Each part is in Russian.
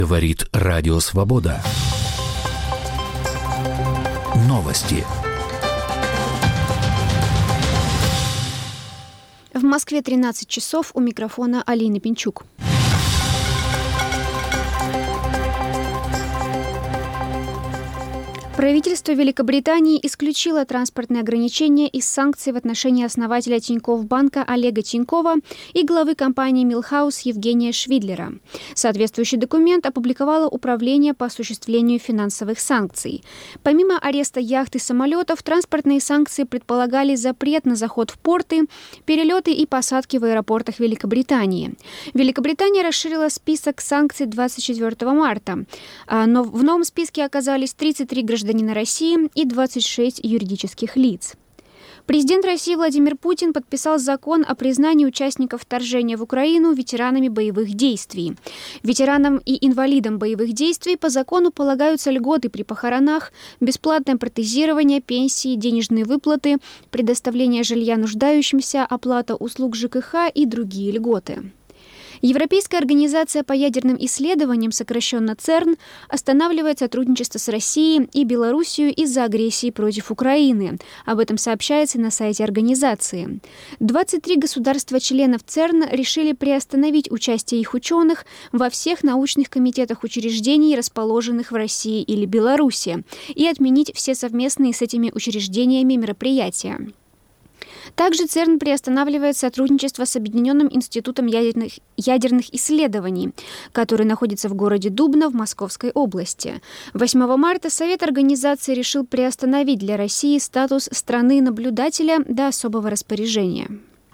Говорит Радио Свобода. Новости. В Москве 13 часов, у микрофона Алина Пинчук. Правительство Великобритании исключило транспортные ограничения из санкций в отношении основателя Тинькофф Банка Олега Тинькова и главы компании Милхаус Евгения Швидлера. Соответствующий документ опубликовало Управление по осуществлению финансовых санкций. Помимо ареста яхт и самолетов, транспортные санкции предполагали запрет на заход в порты, перелеты и посадки в аэропортах Великобритании. Великобритания расширила список санкций 24 марта, но в новом списке оказались 33 гражданина России и 26 юридических лиц. Президент России Владимир Путин подписал закон о признании участников вторжения в Украину ветеранами боевых действий. Ветеранам и инвалидам боевых действий по закону полагаются льготы при похоронах, бесплатное протезирование, пенсии, денежные выплаты, предоставление жилья нуждающимся, оплата услуг ЖКХ и другие льготы. Европейская организация по ядерным исследованиям, сокращенно ЦЕРН, останавливает сотрудничество с Россией и Белоруссией из-за агрессии против Украины. Об этом сообщается на сайте организации. 23 государства-членов ЦЕРН решили приостановить участие их ученых во всех научных комитетах учреждений, расположенных в России или Беларуси, и отменить все совместные с этими учреждениями мероприятия. Также ЦЕРН приостанавливает сотрудничество с Объединенным институтом ядерных исследований, который находится в городе Дубна в Московской области. 8 марта Совет организации решил приостановить для России статус страны-наблюдателя до особого распоряжения.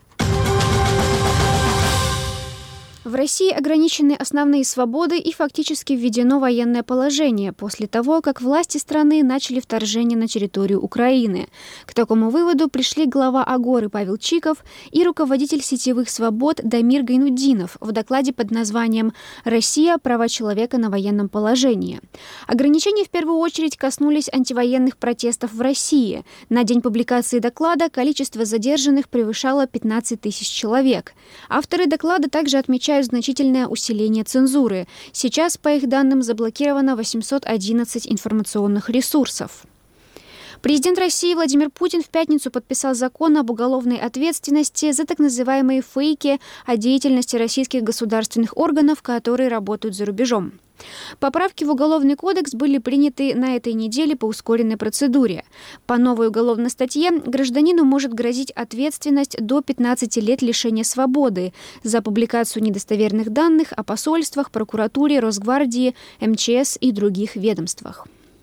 В России ограничены основные свободы и фактически введено военное положение после того, как власти страны начали вторжение на территорию Украины. К такому выводу пришли глава Агоры Павел Чиков и руководитель сетевых свобод Дамир Гайнутдинов в докладе под названием «Россия. Права человека на военном положении». Ограничения в первую очередь коснулись антивоенных протестов в России. На день публикации доклада количество задержанных превышало 15 тысяч человек. Авторы доклада также отмечают значительное усиление цензуры. Сейчас, по их данным, заблокировано 811 информационных ресурсов. Президент России Владимир Путин в пятницу подписал закон об уголовной ответственности за так называемые фейки о деятельности российских государственных органов, которые работают за рубежом. Поправки в Уголовный кодекс были приняты на этой неделе по ускоренной процедуре. По новой уголовной статье гражданину может грозить ответственность до 15 лет лишения свободы за публикацию недостоверных данных о посольствах, прокуратуре, Росгвардии, МЧС и других ведомствах.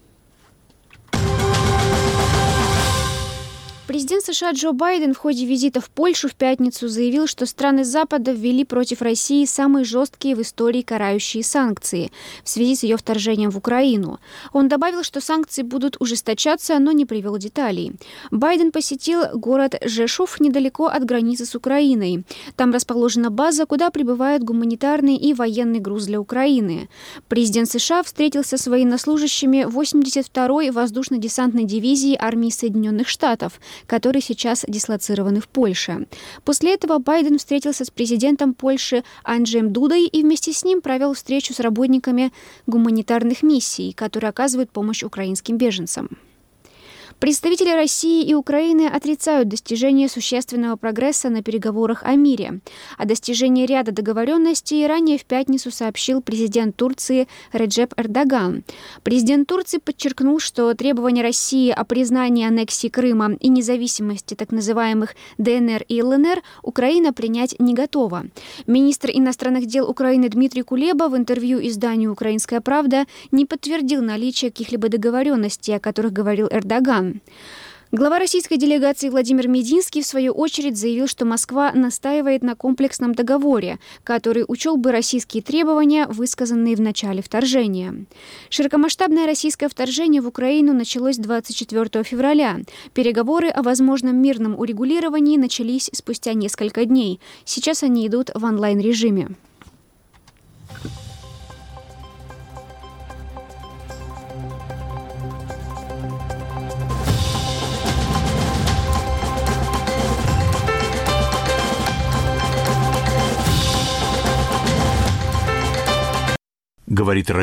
Президент США Джо Байден в ходе визита в Польшу в пятницу заявил, что страны Запада ввели против России самые жесткие в истории карающие санкции в связи с ее вторжением в Украину. Он добавил, что санкции будут ужесточаться, но не привел деталей. Байден посетил город Жешув недалеко от границы с Украиной. Там расположена база, куда прибывает гуманитарный и военный груз для Украины. Президент США встретился с военнослужащими 82-й воздушно-десантной дивизии армии Соединенных Штатов, которые сейчас дислоцированы в Польше. После этого Байден встретился с президентом Польши Анджеем Дудой и вместе с ним провел встречу с работниками гуманитарных миссий, которые оказывают помощь украинским беженцам. Представители России и Украины отрицают достижение существенного прогресса на переговорах о мире. О достижении ряда договоренностей ранее в пятницу сообщил президент Турции Реджеп Эрдоган. Президент Турции подчеркнул, что требования России о признании аннексии Крыма и независимости так называемых ДНР и ЛНР Украина принять не готова. Министр иностранных дел Украины Дмитрий Кулеба в интервью изданию «Украинская правда» не подтвердил наличие каких-либо договоренностей, о которых говорил Эрдоган. Глава российской делегации Владимир Мединский, в свою очередь, заявил, что Москва настаивает на комплексном договоре, который учел бы российские требования, высказанные в начале вторжения. Широкомасштабное российское вторжение в Украину началось 24 февраля. Переговоры о возможном мирном урегулировании начались спустя несколько дней. Сейчас они идут в онлайн-режиме. говорит